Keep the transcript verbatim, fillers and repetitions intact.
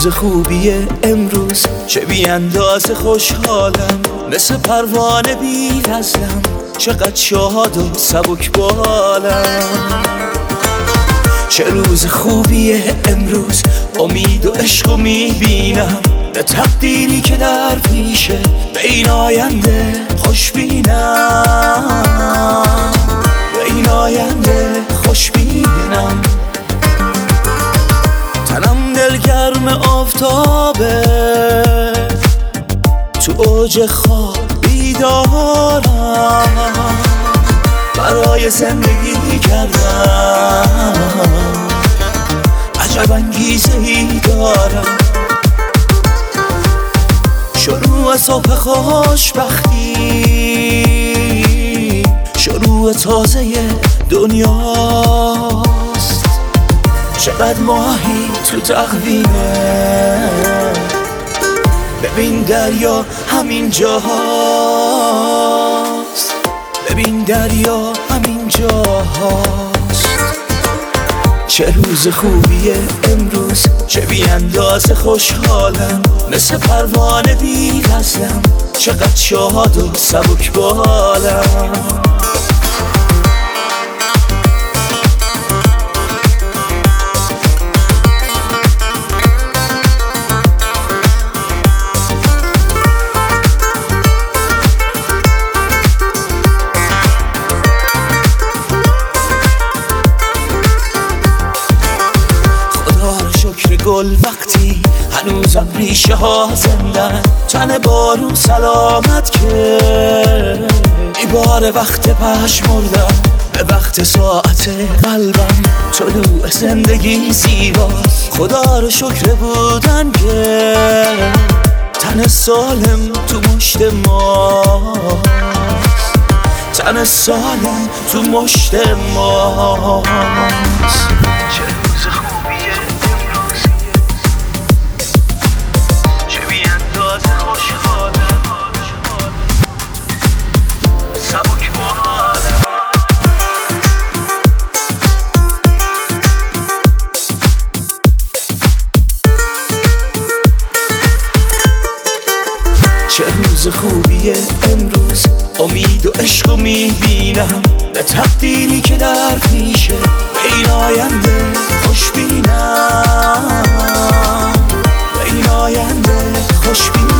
روز خوبیه امروز، چه بی اندازه خوشحالم، مثل پروانه بی وزنم، چقدر شاد و سبک بالم. چه روز خوبیه امروز، امید و عشق و میبینم، به تقدیری که در پیشه، به این آینده خوش بینم، به این آینده خوش بینم. تنم دلگرم آفتابه، تو اوج خواب بیدارم، برای زندگی کردم عجب انگیزه ای دارم. شروع صبح خوشبختی، شروع تازه دنیاست، چقدر ماهی تو تقویمه، ببین دریا همین جاهاست، ببین دریا همین جاهاست. چه روز خوبیه امروز، چه بی اندازه خوشحالم، مثل پروانه بی وزنم، چقدر شاد و سبک بالم. گل وقتی هنوزم ریشه ها زندن، تن بارون سلامت که ایبار وقت پشمردم، به وقت ساعت قلبم طلوع زندگی زیباست. خدا رو شکر بودن که تن سالم تو مشت ماست، تن سالم تو مشت ماست. چه روز خوبیه امروز، امید و عشق و میبینم، به تقدیری که در پیشه، به این آینده خوش بینم، به این آینده خوش بینم.